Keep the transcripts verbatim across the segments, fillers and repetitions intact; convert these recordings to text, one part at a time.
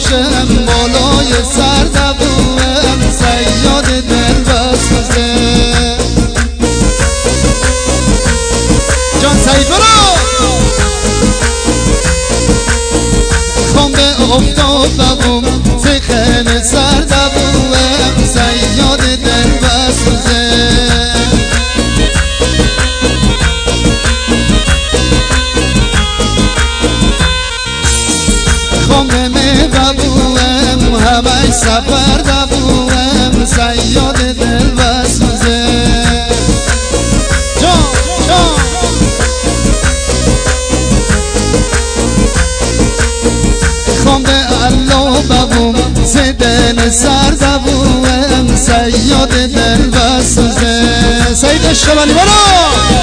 باشم بالای سر دووم صیاد دل بسوزه جان سعید برو خوام به افتاد ببوم سخن سر دووم صیاد دل بسوزه همه سفر دبوم صیاد دل بسوزه جان جان خوام به الله ببوم زدن سر دبوم صیاد دل بسوزه سید شمالی برو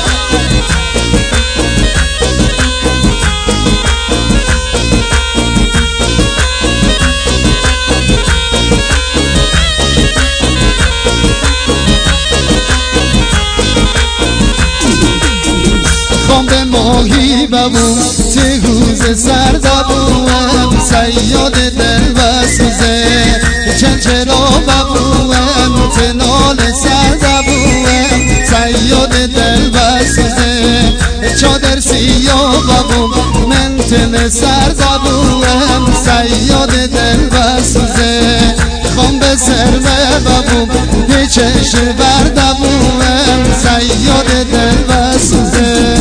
ماهی ببوم تهوز سر دبوم صیاد دل بسوزه چنچرا ببوم تنال سر دبوم صیاد دل بسوزه چادر سیاه ببوم من تن سر دبوم صیاد دل بسوزه خوام به سر ببوم به چشم بردبوم صیاد دل بسوزه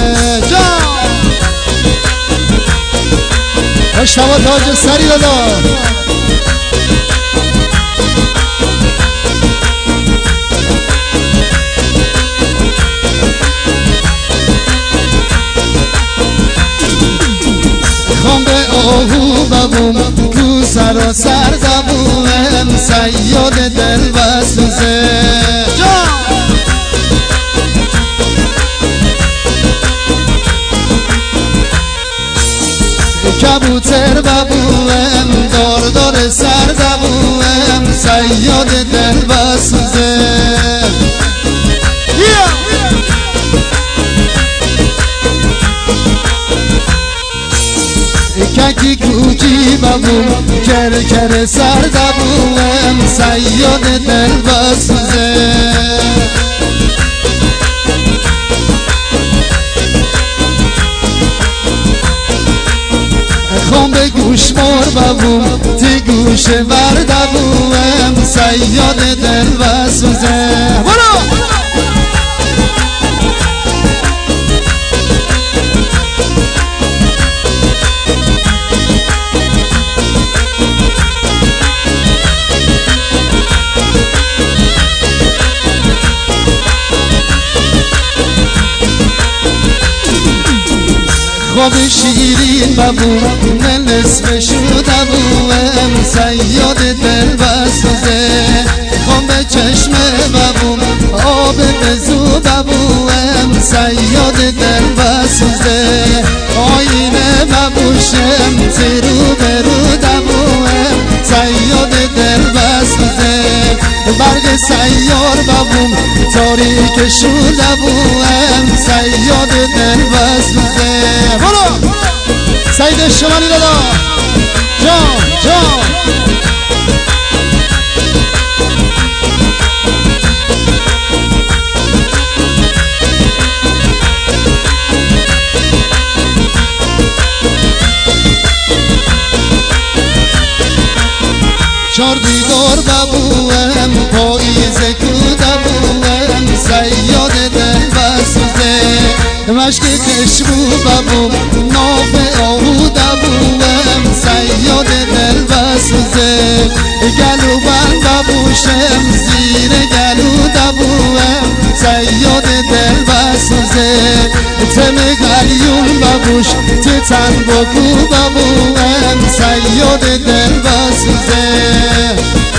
مشتبه تاج سری دادا خوام به آهو ببوم کو سر و سر دبوم صیاد دل بسوزه کبوتر ببوم دار دار سر دبوم صیاد دل بسوزه ککی کوچی ببوم کر کر سر دبوم صیاد دل بسوزه خوام به گوشمار ببوم تی گوش بردبوم صیاد دل بسوزه برو خواب شیرین ببوم من اسم شده بوم صیاد دل بسوزه خوام به چشمه ببوم آب بزو ببوم صیاد دل بسوزه آینه ببوشم زیرو برو دبوم صیاد دل بسوزه برگ سیار ببوم تاریک شده بوم صیاد دل بسوزه برو سید شمالی دادا جان جان چار دیوار ببوم پاییز کوده بوم صیاد دل بسوزه مشک کشمو ببوم ناف آهوده بوم صیاد دل بسوزه گلو بند ببوشم زیر گلو دبوم صیاد دل بسوزه تم گلیون ببوش تی تن بکو ببوم صیاد دل بسوزه